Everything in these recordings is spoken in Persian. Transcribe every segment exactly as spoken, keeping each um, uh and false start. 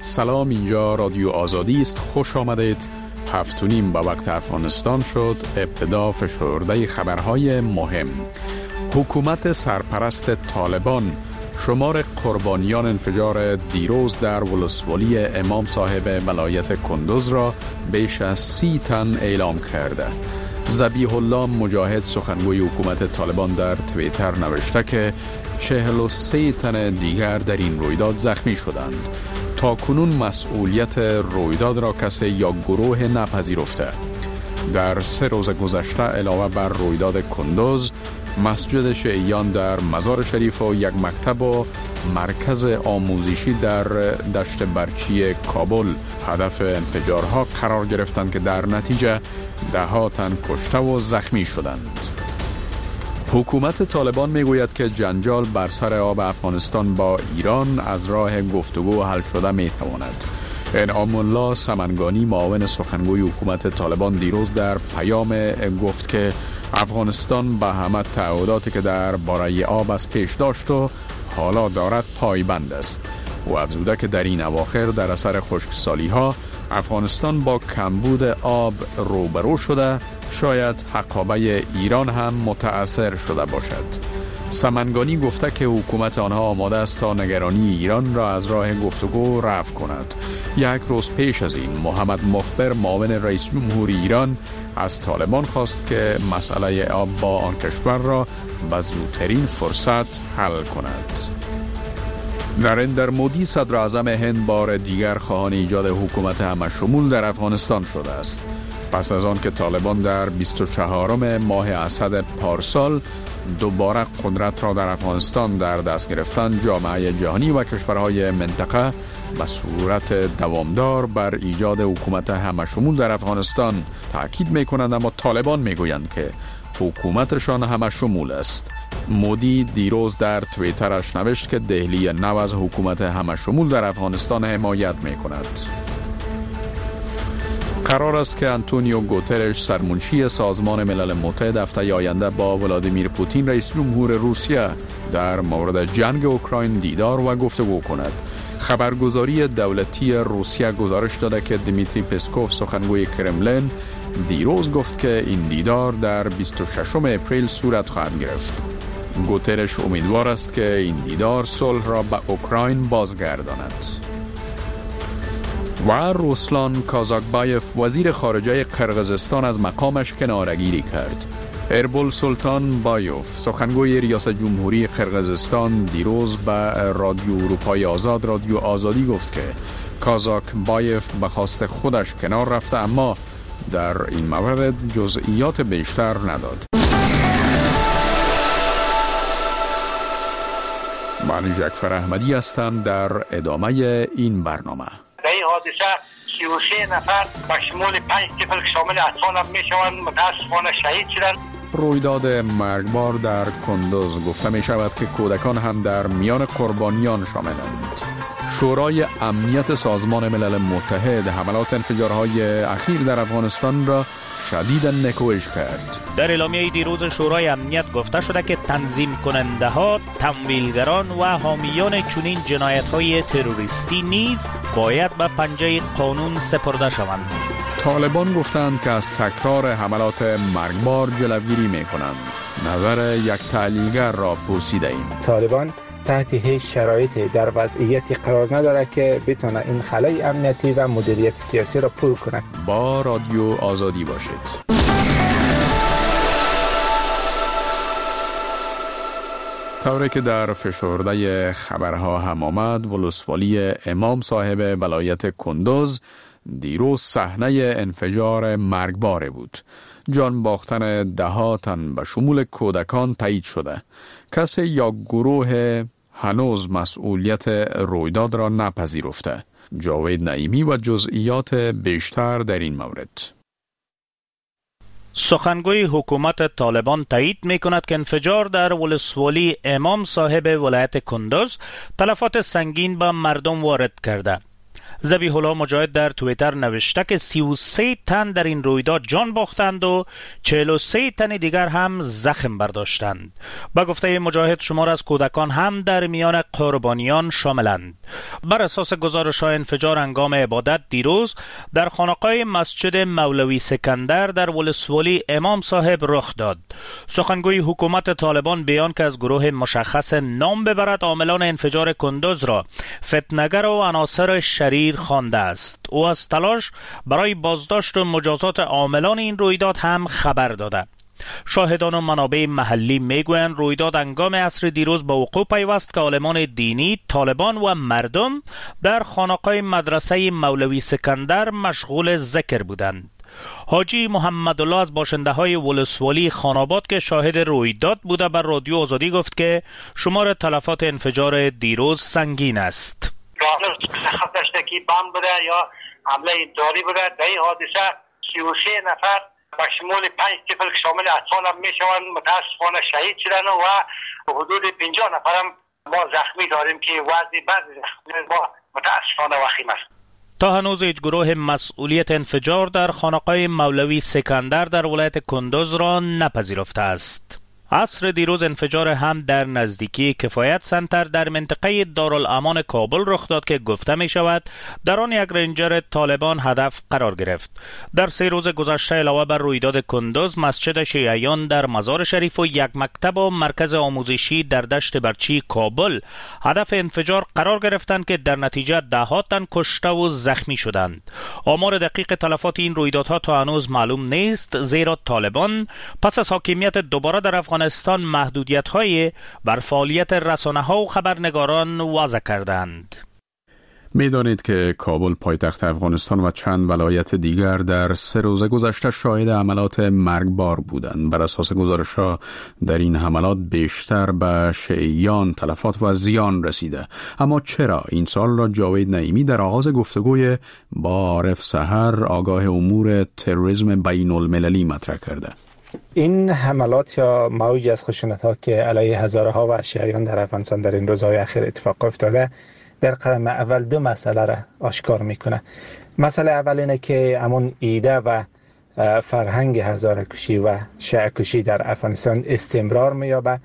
سلام، اینجا رادیو آزادی است. خوش آمدید. هفت و نیم به وقت افغانستان شد. ابتدا فشرده خبرهای مهم. حکومت سرپرست طالبان شمار قربانیان انفجار دیروز در ولسوالی امام صاحب ولایت کندوز را بیش از سی تن اعلام کرده. ذبیح الله مجاهد سخنگوی حکومت طالبان در توییتر نوشته که چهل و سه تن دیگر در این رویداد زخمی شدند. تا کنون مسئولیت رویداد را کسی یا گروه نپذیرفته. در سه روز گذشته علاوه بر رویداد کندوز، مسجد شیعیان در مزار شریف و یک مکتب و مرکز آموزشی در دشت برچی کابل هدف انفجارها قرار گرفتند که در نتیجه ده ها تن کشته و زخمی شدند. حکومت طالبان میگوید که جنجال بر سر آب افغانستان با ایران از راه گفتگو حل شده میتواند. انعام الله سمنگانی معاون سخنگوی حکومت طالبان دیروز در پیام گفت که افغانستان به همه تعهداتی که در باره آب از پیش داشت و حالا دارد پایبند است. او افزوده که در این اواخر در اثر خشکسالی ها افغانستان با کمبود آب روبرو شده، شاید حقابه ایران هم متأثر شده باشد. سمنگانی گفته که حکومت آنها آماده است تا نگرانی ایران را از راه گفتگو رفع کند. یک روز پیش از این محمد مخبر معاون رئیس جمهور ایران از طالبان خواست که مسئله آب با آن کشور را به زودترین فرصت حل کند. نریندر مودی صدر اعظم هند بار دیگر خواهان ایجاد حکومت همه شمول در افغانستان شده است. پس از آن که طالبان در بیست و چهارم ماه اسد پارسال دوباره قدرت را در افغانستان در دست گرفتند، جامعه جهانی و کشورهای منطقه به صورت دوامدار بر ایجاد حکومت همه شمول در افغانستان تاکید می‌کنند، اما طالبان میگویند که حکومتشان همه شمول است. مودی دیروز در توییترش نوشت که دهلی نو از حکومت همه شمول در افغانستان حمایت می‌کند. قرار است که آنتونیو گوترش سرمنشی سازمان ملل متحد هفته آینده با ولادیمیر پوتین رئیس جمهور روسیه در مورد جنگ اوکراین دیدار و گفتگو کند. خبرگزاری دولتی روسیه گزارش داده که دیمیتری پسکوف سخنگوی کرملین دیروز گفت که این دیدار در بیست و ششم اپریل صورت خواهد گرفت. گوترش امیدوار است که این دیدار صلح را به اوکراین بازگرداند. و روسلان کازاکبایف وزیر خارجه قرقیزستان از مقامش کناره‌گیری کرد. اربول سلطان بایوف سخنگوی ریاست جمهوری قرقیزستان دیروز به رادیو اروپای آزاد رادیو آزادی گفت که کازاکبایف به خواست خودش کنار رفته، اما در این مورد جزئیات بیشتر نداد. من جعفر احمدی هستم. در ادامه این برنامه در این حادثه سی و سه نفر به شمول پنج طفل که شامل اطفال هم می شوند متاسفانه شهید شدند. رویداد مرگبار در کندوز گفته می شود که کودکان هم در میان قربانیان شاملند. شورای امنیت سازمان ملل متحد حملات انفجارهای اخیر در افغانستان را شدیداً نکوهش کرد. در اعلامیه دیروز شورای امنیت گفته شده که تنظیم کننده ها، تمویلگران و حامیان چنین جنایت های تروریستی نیز باید به پنجه قانون سپرده شوند. طالبان گفتند که از تکرار حملات مرگبار جلوگیری می کنند. نظر یک تحلیلگر را پرسیده ایم. طالبان تحت هیچ شرایطی در وضعیتی قرار نداره که بتونه این خلای امنیتی و مدیریت سیاسی را پر کنه. با رادیو آزادی باشید. طوری که در فشرده خبرها هم آمد، ولسوالی امام صاحب ولایت کندوز دیروز صحنه انفجار مرگبار بود. جان باختن ده ها تن به شمول کودکان تایید شده. کسی یا گروه هنوز مسئولیت رویداد را نپذیرفته. جاوید نعیمی و جزئیات بیشتر در این مورد. سخنگوی حکومت طالبان تایید می کند که انفجار در ولسوالی امام صاحب ولایت کندوز تلفات سنگین به مردم وارد کرده. ذبیح الله مجاهد در توییتر نوشته که سی و سه تن در این رویداد جان باختند و چهل و سه تن دیگر هم زخم برداشتند. با گفته مجاهد شمار از کودکان هم در میان قربانیان شاملند. بر اساس گزارش های انفجار هنگام عبادت دیروز در خانقاه مسجد مولوی سکندر در ولسوالی امام صاحب رخ داد. سخنگوی حکومت طالبان بیان که از گروه مشخص نام ببرد عاملان انفجار کندوز را فتنه‌گر و عناصر شریر خوانده است. او از تلاش برای بازداشت و مجازات عاملان این رویداد هم خبر داده. شاهدان و منابع محلی میگویند رویداد هنگام عصر دیروز به وقوع پیوست که عالمان دینی، طالبان و مردم در خانقاه مدرسه مولوی سکندر مشغول ذکر بودند. حاجی محمد الله از باشنده های ولسوالی خاناباد که شاهد رویداد بوده بر رادیو آزادی گفت که شمار تلفات انفجار دیروز سنگین است. خط داشته که بم بوده یا حمله داری بوده. در این حادثه سی و سه نفر به شمول پنج طفل که شامل اطفال هم می شوند متاسفانه شهید شدن و حدود پنجاه نفر هم ما زخمی داریم که وضع بعضی زخمی ما متاسفانه وخیم است. تا هنوز هیچ گروه مسئولیت انفجار در خانقاه مولوی سکندر در ولایت کندوز را نپذیرفته است. عصر دیروز انفجار هم در نزدیکی کفایت سنتر در منطقه دارالامان کابل رخ داد که گفته می شود در آن یک رنجر طالبان هدف قرار گرفت. در سه روز گذشته علاوه بر رویداد کندوز، مسجد شیعیان در مزار شریف و یک مکتب و مرکز آموزشی در دشت برچی کابل هدف انفجار قرار گرفتند که در نتیجه ده ها تن کشته و زخمی شدند. آمار دقیق تلفات این رویدادها تا هنوز معلوم نیست، زیرا طالبان پس از حاکمیت دوباره در افغانستان افغانستان محدودیت‌های بر فعالیت رسانه‌ها و خبرنگاران وضع کردند. می‌دانید که کابل پایتخت افغانستان و چند ولایت دیگر در سه روز گذشته شاهد حملات مرگبار بودند. بر اساس گزارش‌ها در این حملات بیشتر به شیعیان تلفات و زیان رسیده. اما چرا؟ این سال را جاوید نعیمی در آغاز گفتگوی با عارف سحر آگاه امور تروریسم بین المللی مطرح کرده. این حملات یا موج از خشونت‌ها که علیه هزاره ها و شیعیان در افغانستان در این روزهای اخیر اتفاق افتاده در قدم اول دو مسئله را آشکار میکنه. مسئله اول اینه که همون ایده و فرهنگ هزاره کشی و شیعه کشی در افغانستان استمرار مییابه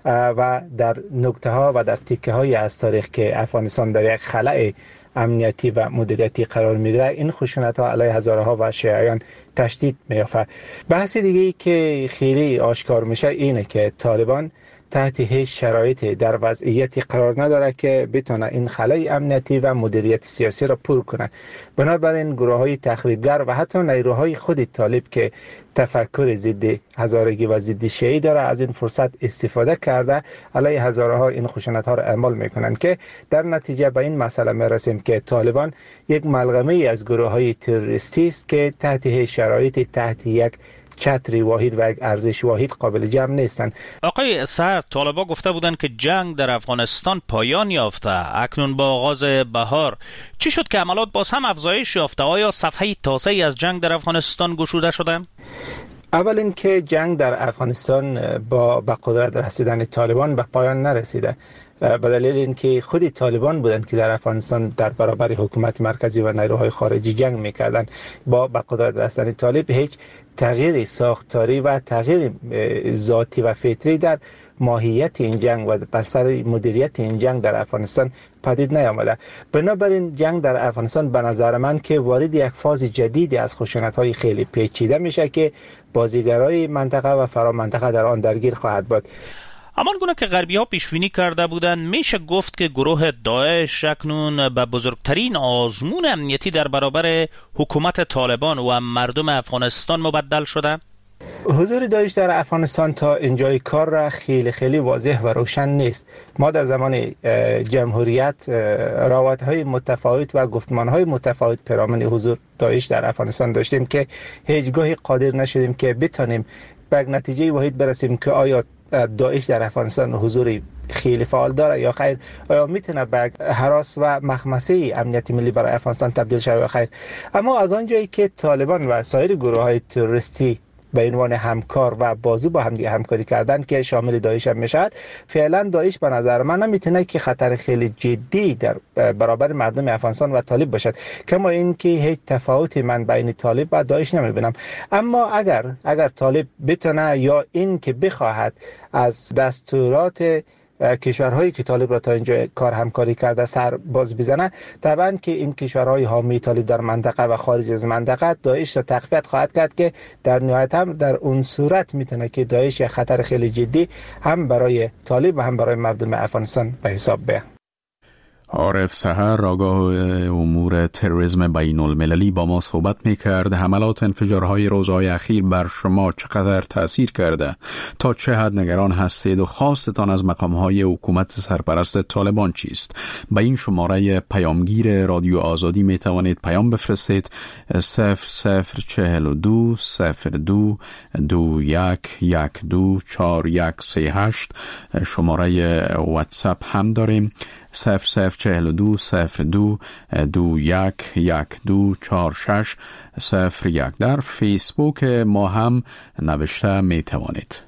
و در نکته ها و در تیکه های از تاریخ که افغانستان در یک خلأ امنیتی و مدیریتی قرار میگیره، این خشونت ها علیه هزاره ها و شیعیان تشدید میافته. بحث دیگه ای که خیلی آشکار میشه اینه که طالبان تحت هیچ شرایطی در وضعیتی قرار نداره که بتونه این خلای امنیتی و مدیریت سیاسی را پر کنه. بنابراین گروه‌های تخریبگر و حتی نیروهای خود طالب که تفکر ضد هزارگی و ضد شیعی داره از این فرصت استفاده کرده علیه هزاره ها این خشونت‌ها را اعمال میکنن که در نتیجه به این مسئله میرسیم که طالبان یک ملغمه از گروه‌های تروریستی است که تحت هیچ شرایطی تحت یک چتری واحد و یک ارزش واحد قابل جمع نیستند. آقای سر، طالبان گفته بودند که جنگ در افغانستان پایان یافته. اکنون با آغاز بهار چی شد که عملات باز هم افزایش یافته؟ آیا صفحه تازه‌ای از جنگ در افغانستان گشوده شده؟ اول اینکه جنگ در افغانستان با به قدرت رسیدن طالبان به پایان نرسیده، به دلیل اینکه خود طالبان بودند که در افغانستان در برابر حکومت مرکزی و نیروهای خارجی جنگ میکردند. با به قدرت رسیدن طالب هیچ تغییر ساختاری و تغییر ذاتی و فطری در ماهیت این جنگ و بر سر مدیریت این جنگ در افغانستان پدید نیامده. بنابراین جنگ در افغانستان به نظر من که وارد یک فاز جدیدی از خشونت‌های خیلی پیچیده میشه که بازیگرای منطقه و فرامنطقه در آن درگیر خواهد بود. همان گونه که غربی ها پیشبینی کرده بودند، میشه گفت که گروه داعش اکنون به بزرگترین آزمون امنیتی در برابر حکومت طالبان و مردم افغانستان مبدل شده؟ حضور داعش در افغانستان تا اینجای کار را خیلی خیلی واضح و روشن نیست. ما در زمان جمهوریت روابط‌های متفاوت و گفتمان‌های متفاوت پیرامون حضور داعش در افغانستان داشتیم که هیچگاهی قادر نشدیم که بتانیم به نتیجه واحد برسیم که آیا داعش در افغانستان حضور خیلی فعال داره یا خیر، آیا میتونه به هراس و مخمسه امنیتی ملی برای افغانستان تبدیل شود یا خیر. اما از آنجایی که طالبان و سایر گروه‌های تروریستی به عنوان همکار و بازو با هم دیگه همکاری کردن که شامل داعش هم میشد، فعلا داعش به نظر من نمیتونه که خطر خیلی جدی در برابر مردم افغانستان و طالب باشد. کما این که هیچ تفاوتی من بین طالب و داعش نمیبینم. اما اگر اگر طالب بتونه یا این که بخواهد از دستورات کشورهایی که طالب را تا اینجا کار همکاری کرده سر باز بزنه، طبعا که این کشورهای حامی طالب در منطقه و خارج از منطقه داعش را تقویت خواهد کرد که در نهایت هم در اون صورت میتونه که داعش خطر خیلی جدی هم برای طالب و هم برای مردم افغانستان به حساب بیاد. عارف سحر آگاه امور تروریسم بین المللی با ما صحبت میکرد. حملات انفجارهای روزهای اخیر بر شما چقدر تأثیر کرده؟ تا چه حد نگران هستید و خواستتان از مقامهای حکومت سرپرست طالبان چیست؟ به این شماره پیامگیر رادیو آزادی میتوانید پیام بفرستید: صفر صفر چهل و دو صفر دو دو یک یک دو چار یک سه هشت. شماره واتساپ هم داریم: صفر صفر چهل و دو صفر دو دو یک یک دو چار شش صفر یک. در فیسبوک ما هم نوشته می توانید.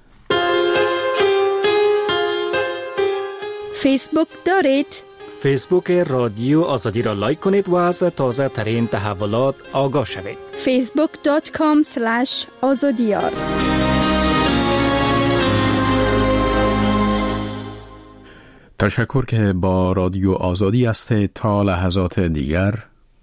فیسبوک دارید؟ فیسبوک رادیو آزادی را لایک کنید و از تازه ترین تحولات آگاه شوید. فیسبوک دات کام اسلش آزادیار. تشکر که با رادیو آزادی هستید. تا لحظات دیگر.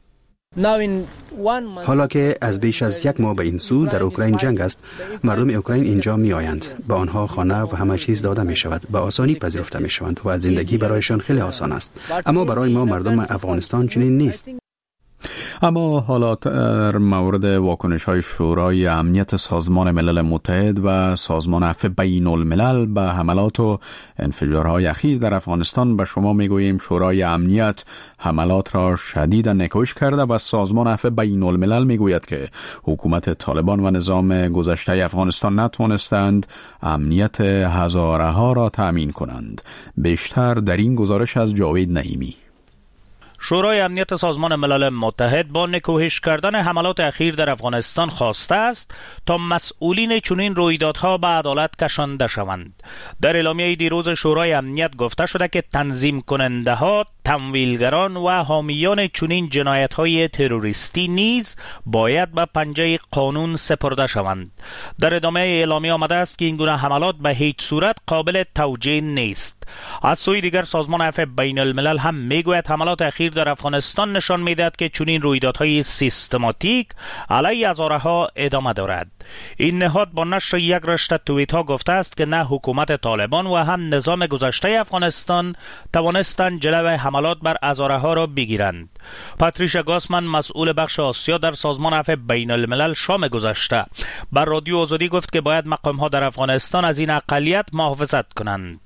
حالا که از بیش از یک ماه به این سو در اوکراین جنگ است، مردم اوکراین اینجا می آیند. به آنها خانه و همه چیز داده می شود. به آسانی پذیرفته می شوند و زندگی برایشان خیلی آسان است. اما برای ما مردم افغانستان چنین نیست. اما حالا در مورد واکنش‌های شورای امنیت سازمان ملل متحد و سازمان عفو بین الملل به حملات و انفجارهای اخیر در افغانستان به شما میگوییم شورای امنیت حملات را شدیداً نکوش کرده و سازمان عفو بین الملل میگوید که حکومت طالبان و نظام گذشته افغانستان نتوانستند امنیت هزاره ها را تأمین کنند. بیشتر در این گزارش از جاوید نعیمی. شورای امنیت سازمان ملل متحد با نکوهش کردن حملات اخیر در افغانستان خواسته است تا مسئولین چنین رویدادها به عدالت کشانده شوند. در اعلامیه دیروز شورای امنیت گفته شده که تنظیم کننده ها، تمویلگران و حامیان چنین جنایت‌های تروریستی نیز باید به پنجه قانون سپرده شوند. در ادامه اعلامیه آمده است که این گونه حملات به هیچ صورت قابل توجیه نیست. از سوی دیگر سازمان عفو بین الملل هم میگوید حملات اخیر در افغانستان نشان میدهد که چنین رویدادهای سیستماتیک علیه هزاره‌ها ادامه دارد. این نهاد با نشر یک رشته توییت ها گفته است که نه حکومت طالبان و هم نظام گذشته افغانستان توانستند جلوی حملات بر هزاره‌ها را بگیرند. پاتریشا گاسمن مسئول بخش آسیا در سازمان عفو بین الملل شام گذشته بر رادیو آزادی گفت که باید مقام ها در افغانستان از این اقلیت محافظت کنند.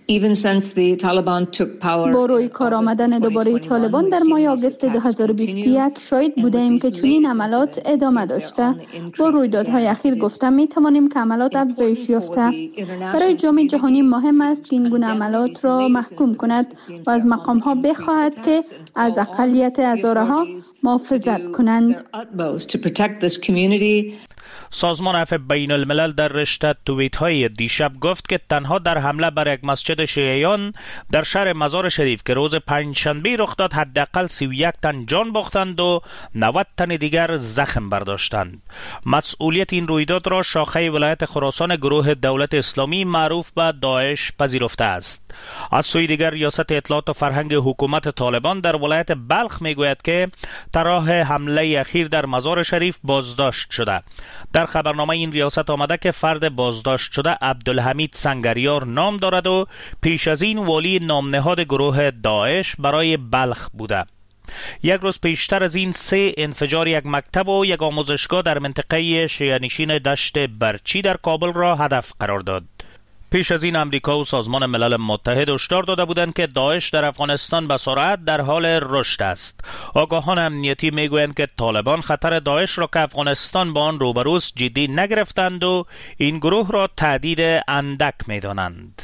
با روی کار آمدن دوباره طالبان در ماه آگوست دو هزار و بیست و یک شاهد بودیم که چنین عملات ادامه داشته. با رویدادهای اخیر گفتم می توانیم که عملات افزایش یافته. برای جامعه جهانی مهم است که این گونه عملات را محکوم کند و از مقام ها بخواهد که از اقلیت هزاره‌ها محافظت کنند. سازمان عفو بین الملل در رشته توییت های دیشب گفت که تنها در حمله بر یک مسجد شیعیان در شهر مزار شریف که روز پنجشنبه رخ داد حداقل سی و یک تن جان باختند و نود تن دیگر زخم برداشتند. مسئولیت این رویداد را شاخه ولایت خراسان گروه دولت اسلامی معروف به داعش پذیرفته است. از سوی دیگر ریاست اطلاعات و فرهنگ حکومت طالبان در ولایت بلخ میگوید که طرح حمله اخیر در مزار شریف بازداشت شده. در خبرنامه این ریاست آمده که فرد بازداشت شده عبدالحمید سنگریار نام دارد و پیش از این والی نامنهاد گروه داعش برای بلخ بوده. یک روز پیشتر از این سه انفجار یک مکتب و یک آموزشگاه در منطقه شیعه‌نشین دشت برچی در کابل را هدف قرار داد. پیش از این امریکا و سازمان ملل متحد هشدار داده بودند که داعش در افغانستان به سرعت در حال رشد است. آگاهان امنیتی میگویند که طالبان خطر داعش را که افغانستان با آن روبروست جدی نگرفتند و این گروه را تهدید اندک میدانند.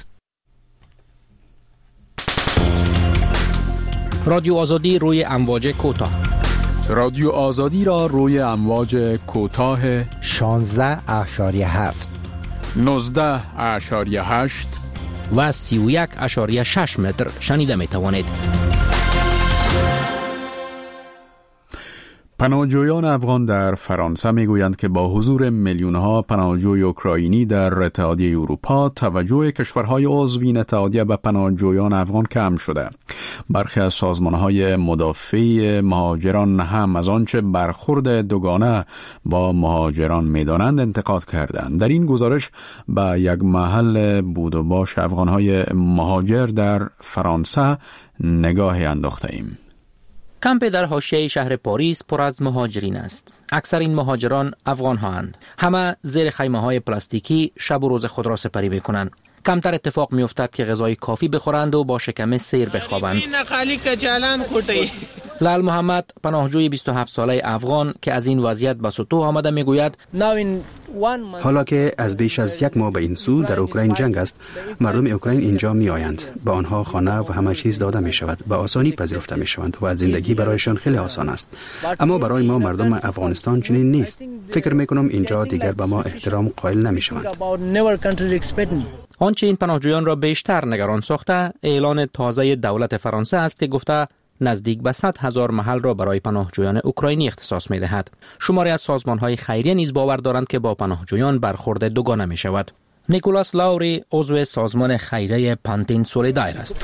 رادیو آزادی روی امواج کوتاه رادیو آزادی را روی امواج کوتاه شانزده اشاریه هفت، نوزده اشاریه هشت و سی و یک اشاریه شش متر شنیده می توانید. پناهجویان افغان در فرانسه میگویند که با حضور میلیون‌ها پناهجوی اوکراینی در اتحادیه اروپا، توجه کشورهای عضو این اتحادیه به پناهجویان افغان کم شده. برخی از سازمان‌های مدافع مهاجران هم از آنچه برخورد دوگانه با مهاجران می‌دانند انتقاد کردند. در این گزارش به یک محل بود و باش افغان‌های مهاجر در فرانسه نگاهی انداخته‌ایم. کمپ در حاشیه شهر پاریس پر از مهاجرین است. اکثر این مهاجران افغان هستند. همه زیر خیمه های پلاستیکی شب و روز خود را سپری میکنند. کمتر اتفاق می افتد که غذای کافی بخورند و با شکم سیر بخوابند. لال محمد، پناهجوی بیست و هفت ساله افغان که از این وضعیت به سطوح آمده، میگوید حالا که از بیش از یک ماه به این سو در اوکراین جنگ است، مردم اوکراین اینجا می آیند. به آنها خانه و همه چیز داده می شود. به آسانی پذیرفته می شوند و زندگی برایشان خیلی آسان است. اما برای ما مردم افغانستان چنین نیست. فکر می کنم اینجا دیگر به ما احترام قائل نمی شوند. آنچه این پناهجویان را بیشتر نگران ساخته، اعلان تازه دولت فرانسه است که گفته نزدیک به صد هزار محل را برای پناهجویان اوکراینی اختصاص می دهد. شماری از سازمان‌های خیریه نیز باور دارند که با پناهجویان برخورد دوگانه می شود. نیکولاس لاوری عضو سازمان خیریه پانتین سولیدایر است.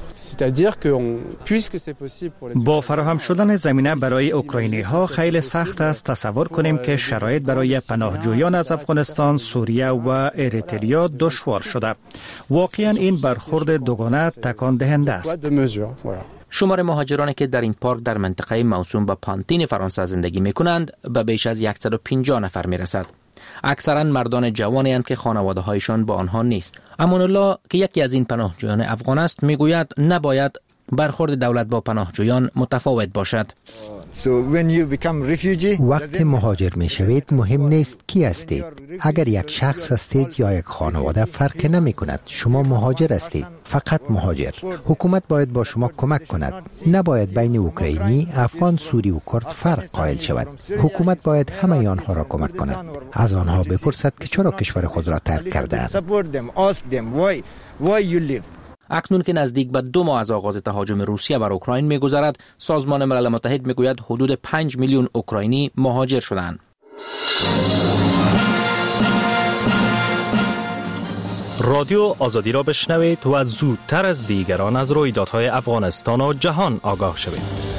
با فراهم شدن زمینه برای اوکراینی ها خیلی سخت است تصور کنیم که شرایط برای پناهجویان از افغانستان، سوریه و اریتریا دشوار شده. واقعا این برخورد دوگانه تکان دهنده است. شمار مهاجرانی که در این پارک در منطقه موسوم به پانتین فرانسه زندگی می کنند به بیش از صد و پنجاه نفر می رسد. اکثرا مردان جوانی هستند که خانواده هایشان با آنها نیست. امان الله که یکی از این پناهجویان افغان است میگوید نباید برخورد دولت با پناهجویان متفاوت باشد. وقتی مهاجر می شوید مهم نیست کی هستید. اگر یک شخص هستید یا یک خانواده فرق نمی کند. شما مهاجر هستید. فقط مهاجر. حکومت باید با شما کمک کند. نباید بین اوکراینی، افغان، سوری و کرد فرق قائل شود. حکومت باید همه آنها را کمک کند. از آنها بپرسد که چرا کشور خود را ترک کردند. اکنون که نزدیک به دو ماه از آغاز تهاجم روسیه بر اوکراین می‌گذرد، سازمان ملل متحد می‌گوید حدود پنج میلیون اوکراینی مهاجر شدند. رادیو آزادی را بشنوید و زودتر از دیگران از رویدادهای افغانستان و جهان آگاه شوید.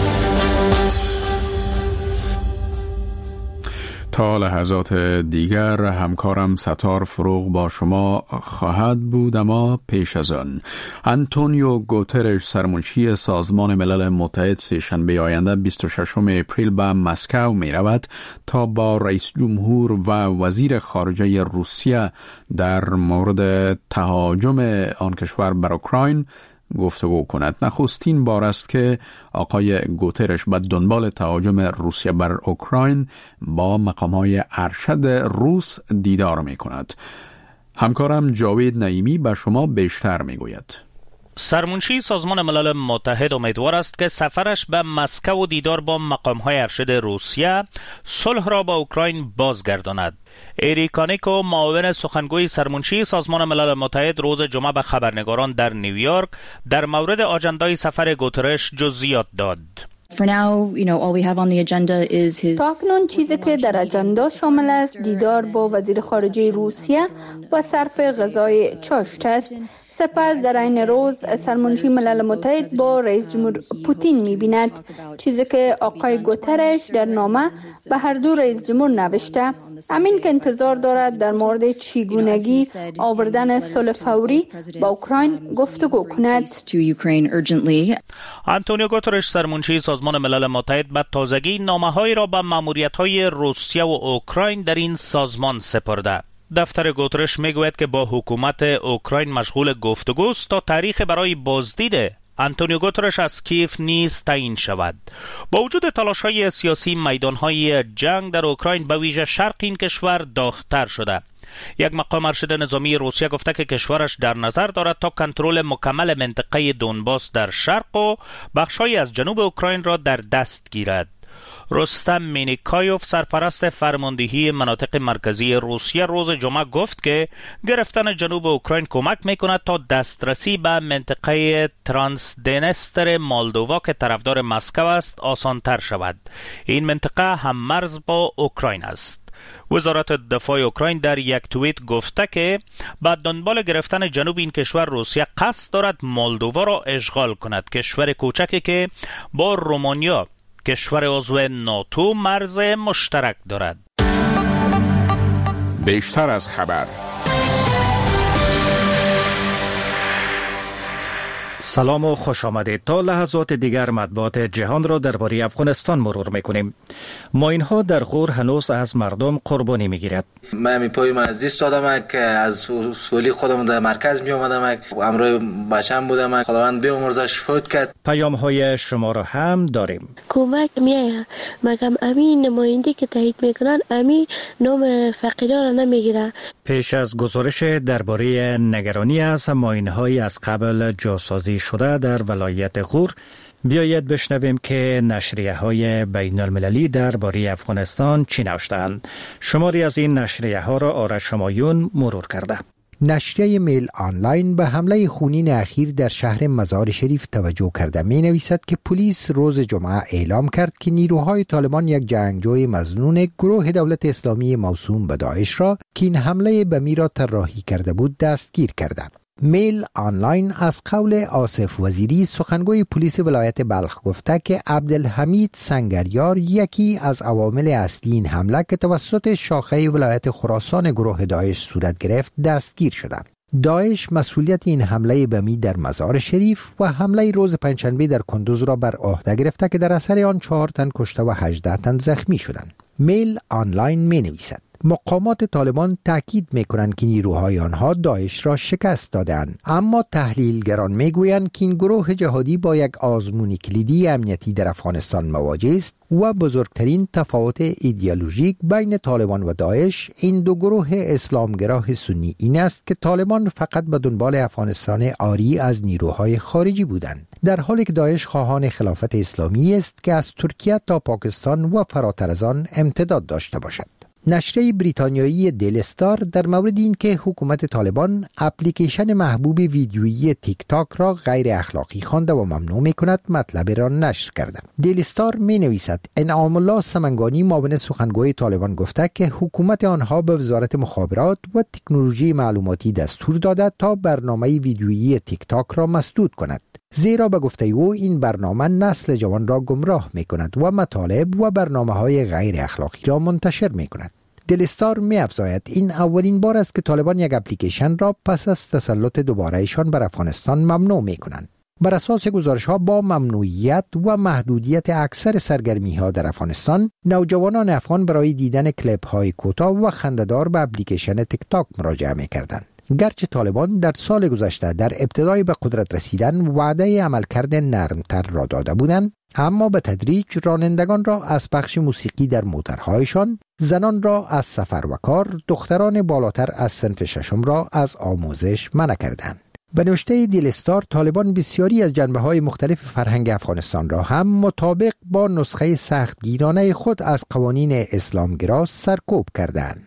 تا لحظات دیگر همکارم ستار فروغ با شما خواهد بود، اما پیش از آن آنتونیو گوترش سرمنشی سازمان ملل متحد سه‌شنبه آینده بیست و ششم اپریل به مسکو می رود تا با رئیس جمهور و وزیر خارجه روسیه در مورد تهاجم آن کشور بر اوکراین گفتگو کند. نخستین بار است که آقای گوترش به دنبال تهاجم روسیه بر اوکراین با مقام‌های ارشد روس دیدار می کند. همکارم جاوید نعیمی به شما بیشتر می گوید. سرمنشی سازمان ملل متحد امیدوار است که سفرش به مسکو و دیدار با مقام‌های ارشد روسیه صلح را با اوکراین بازگرداند. اریک کانیکو، معاون سخنگوی سرمنشی سازمان ملل متحد، روز جمعه به خبرنگاران در نیویورک در مورد آژاندای سفر گوترش جزئیات داد. تا اکنون چیزی که در اجندا شامل است دیدار با وزیر خارجه روسیه و صرف غذای چاشت است. سپس در این روز سرمنشی ملل متحد با رئیس جمهور پوتین می‌بیند، چیزی که آقای گوترش در نامه به هر دو رئیس جمهور نوشته. همین که انتظار دارد در مورد چگونگی آوردن صلح فوری با اوکراین گفتگو کند. آنتونیو گوترش سرمنشی سازمان ملل متحد به تازگی نامه‌هایی را به ماموریت‌های روسیه و اوکراین در این سازمان سپرده. دفتر گوترش میگوید که با حکومت اوکراین مشغول گفتگوست تا تاریخ برای بازدید آنتونیو گوترش از کیف نیز تعیین شود. با وجود تلاش‌های سیاسی، میدان‌های جنگ در اوکراین به ویژه شرق این کشور داغ‌تر شده. یک مقام ارشد نظامی روسیه گفته که کشورش در نظر دارد تا کنترل مکمل منطقه دونباس در شرق و بخش‌هایی از جنوب اوکراین را در دست گیرد. رستم مینیکایوف سرپرست فرماندهی مناطق مرکزی روسیه روز جمعه گفت که گرفتن جنوب اوکراین کمک میکند تا دسترسی به منطقه ترانسدنستر مولدووا که طرفدار مسکو است آسانتر شود. این منطقه هم مرز با اوکراین است. وزارت دفاع اوکراین در یک توییت گفته که بعد دنبال گرفتن جنوب این کشور روسیه قصد دارد مولدووا را اشغال کند. کشور کوچکی که با رومانیا کشور عضو ناتو مرز مشترک دارد. بیشتر از خبر. سلام و خوش آمدید. تا لحظات دیگر مطبوعات جهان را درباره افغانستان مرور میکنیم. ماینها در غور هنوز از مردم قربانی میگیرد. من می پایم از دست دادم که از سولی خودم در مرکز می آمدم، امروی بچم بودم، خداوند بیامرزش فوت کرد. پیام های شما را هم داریم. کمک میایه مگم امین نماینده که تایید میکنن امین نام فقیران را نمیگیره. پیش از گزارش درباره نگرانی از ماینهای از قبل جاسازی شده در ولایت غور، بیایید بشنویم که نشریه های بین المللی درباره افغانستان چی نوشتند. شماری از این نشریه ها را آرش همایون مرور کرده. نشریه میل آنلاین به حمله خونین اخیر در شهر مزار شریف توجه کرده. می نویسد که پلیس روز جمعه اعلام کرد که نیروهای طالبان یک جنگجوی مظنون گروه دولت اسلامی موسوم به داعش را که این حمله بمی را طراحی کرده بود دستگیر کرده. میل آنلاین از قول آصف وزیری سخنگوی پلیس ولایت بلخ گفته که عبدالحمید سنگریار یکی از عوامل اصلی این حمله که توسط شاخه ولایت خراسان گروه داعش صورت گرفت دستگیر شده. داعش مسئولیت این حمله بمی در مزار شریف و حمله روز پنجشنبه در کندوز را بر عهده گرفته که در اثر آن چهار تن کشته و هجده تن زخمی شدند. میل آنلاین می نویسد مقامات طالبان تاکید می‌کنند که نیروهای آنها داعش را شکست دادند، اما تحلیلگران می‌گویند که این گروه جهادی با یک آزمون کلیدی امنیتی در افغانستان مواجه است و بزرگترین تفاوت ایدئولوژیک بین طالبان و داعش این دو گروه اسلامگرا سنی این است که طالبان فقط به دنبال افغانستان عاری از نیروهای خارجی بودند، در حالی که داعش خواهان خلافت اسلامی است که از ترکیه تا پاکستان و فراتر از آن امتداد داشته باشد. نشریه بریتانیایی دیلی استار در مورد این که حکومت طالبان اپلیکیشن محبوب ویدیویی تیک تاک را غیر اخلاقی خوانده و ممنوع می کند مطلب را نشر کرده. دیلی استار می نویسد انعام الله سمنگانی معاون سخنگوی طالبان گفته که حکومت آنها به وزارت مخابرات و تکنولوژی معلوماتی دستور داده تا برنامه ویدیویی تیک تاک را مسدود کند، زیرا به گفته او این برنامه نسل جوان را گمراه می کند و مطالب و برنامه های غیر اخلاقی را منتشر می کند. دلستار می افزاید این اولین بار است که طالبان یک اپلیکیشن را پس از تسلط دوباره ایشان بر افغانستان ممنوع می کنند. بر اساس گزارش ها با ممنوعیت و محدودیت اکثر سرگرمی ها در افغانستان، نوجوانان افغان برای دیدن کلیپ های کوتاه و خنده‌دار به اپلیکیشن تیک تاک مراجعه می کردند. گرچه طالبان در سال گذشته در ابتدای به قدرت رسیدن وعده عملکرد نرمتر را داده بودند، اما به تدریج رانندگان را از پخش موسیقی در موترهایشان، زنان را از سفر و کار، دختران بالاتر از صنف ششم را از آموزش منع کردند. به نوشته دیلی استار، طالبان بسیاری از جنبه‌های مختلف فرهنگ افغانستان را هم مطابق با نسخه سختگیرانه خود از قوانین اسلامگرا سرکوب کردند.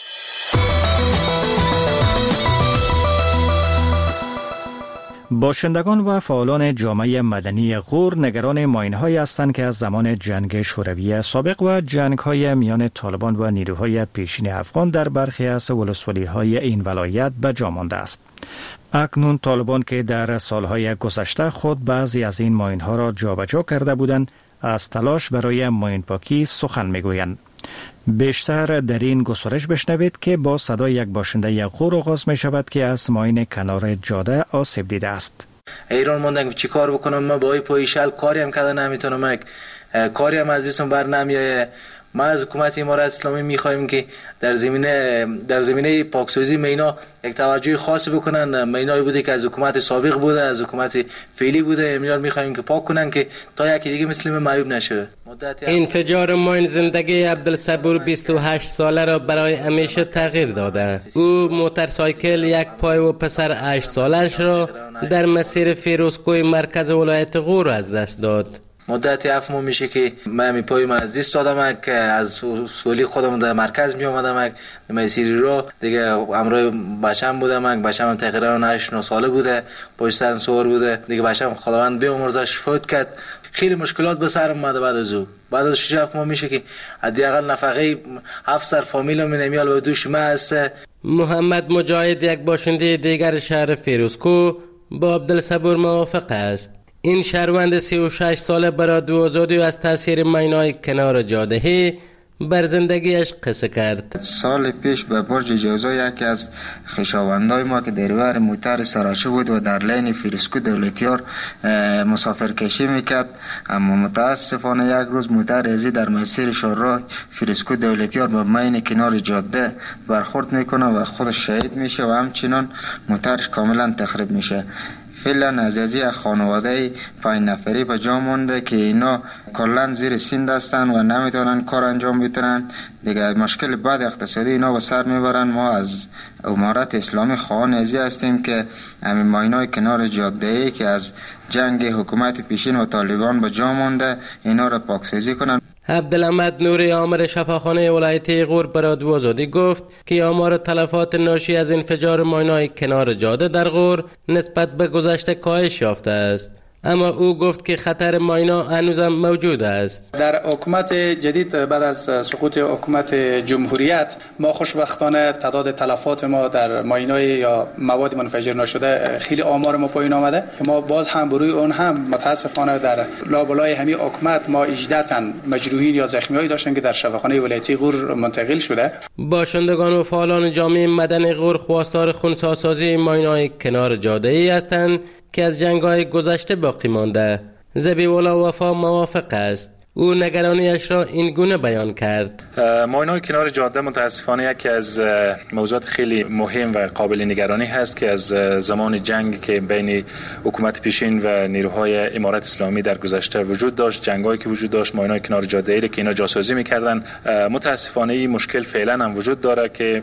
باشندگان و فعالان جامعه مدنی غور نگران ماین‌هایی هستند که از زمان جنگ شوروی سابق و جنگ‌های میان طالبان و نیروهای پیشین افغان در برخی از ولسوالی‌های این ولایت به جا مانده است. اکنون طالبان که در سالهای گذشته خود بعضی از این ماین‌ها را جابجا کرده بودند، از تلاش برای ماین پاکی سخن می‌گویند. بیشتر در این گزارش بشنوید که با صدای یک باشنده غور آغاز می شود که از ماین کنار جاده آسیب دیده است. ایران موندن که چی کار بکنم، ما با پایشل کاری هم کردن نمیتونم، کاری هم از اسم بر نمیایه. ما از حکومت امارات اسلامی میخوایم که در زمینه در زمینه پاکسازی مینا یک توجه خاص بکنن. مینایی بوده که از حکومت سابق بوده، از حکومت فعلی بوده، میار میخوایم که پاک کنن که تا یکی دیگه مسلم معیوب نشه. انفجار ماین زندگی عبدالصبور بیست و هشت ساله را برای همیشه تغییر داده. او موتورسایکل، یک پای و پسر هشت سالش را در مسیر فیروزکوی مرکز ولایت غور از دست داد. مدت هفت ماه میشه که من می پایم از دست دادم که از سولی خودم در مرکز می اومدم مسیری رو دیگه امروز بچه‌م بودم بچه‌م تقریبا هشت نه ساله بوده پشت سر سوار بوده دیگه بچه‌م خداوند بیامرزش فوت کرد خیلی مشکلات به سرم اومده بعد از او بعد از شش هفت ماه میشه که حداقل نفقه هفت سر فامیلم نمیال به دوش ما هست. محمد مجاهد یک باشنده دیگر شهر فیروزکو با عبدالصبور موافق است. این شهروند سی و شش ساله برای دو آزادی از تاثیر ماینای کنار جاده بر زندگیش قصه کرد. سال پیش به برج جوزا یکی از خویشاوندای ما که دریور موتر سراچه بود و در لین فیروزکو دولتیار مسافر کشی میکرد، اما متاسفانه یک روز موتر ازی در مسیر شورای فیروزکو دولتیار با مین کنار جاده برخورد میکنه و خودش شهید میشه و همچنان موترش کاملا تخریب میشه. فعلا از ازی خانواده پنج نفری به جا مونده که اینا کلا زیر سین هستن و نمیتونن کار انجام بدن دیگه. مشکل بعد اقتصادی اینا به سر میبرن. ما از امارت اسلامی خواهان ازی هستیم که همین ماینای کنار جاده ای که از جنگ حکومت پیشین و طالبان به جا مونده اینا را پاکسازی کنن. عبدالحمد نوری آمر شفاخانه ولایت غور برای دو آزادی گفت که آمار تلفات ناشی از انفجار ماینای کنار جاده در غور نسبت به گذشته کاهش یافته است، اما او گفت که خطر ماینا هنوزم موجود است. در حکومت جدید بعد از سقوط حکومت جمهوریت ما خوشبختانه تعداد تلفات ما در ماینای یا مواد منفجر نشده خیلی آمار ما پایین آمده که ما باز هم بروی اون هم متاسفانه در لابلای همین حکومت ما هجده تن مجروحین یا زخمیایی داشتن که در شفاخانه ولایتی غور منتقل شده. باشندگان و فعالان جامعه مدنی غور خواستار خنثی‌سازی ماینای کنار جاده ای هستند که از جنگ‌های گذشته باقی مانده. ذبیح‌الله وفا موافق است. او نگرانیش را این گونه بیان کرد. ماینای کنار جاده متاسفانه یکی از موضوعات خیلی مهم و قابل نگرانی هست که از زمان جنگ که بین حکومت پیشین و نیروهای امارت اسلامی در گذشته وجود داشت، جنگایی که وجود داشت، ماینای کنار جاده ای که اینا جاسوسی می‌کردن. متاسفانه این مشکل فعلا هم وجود داره که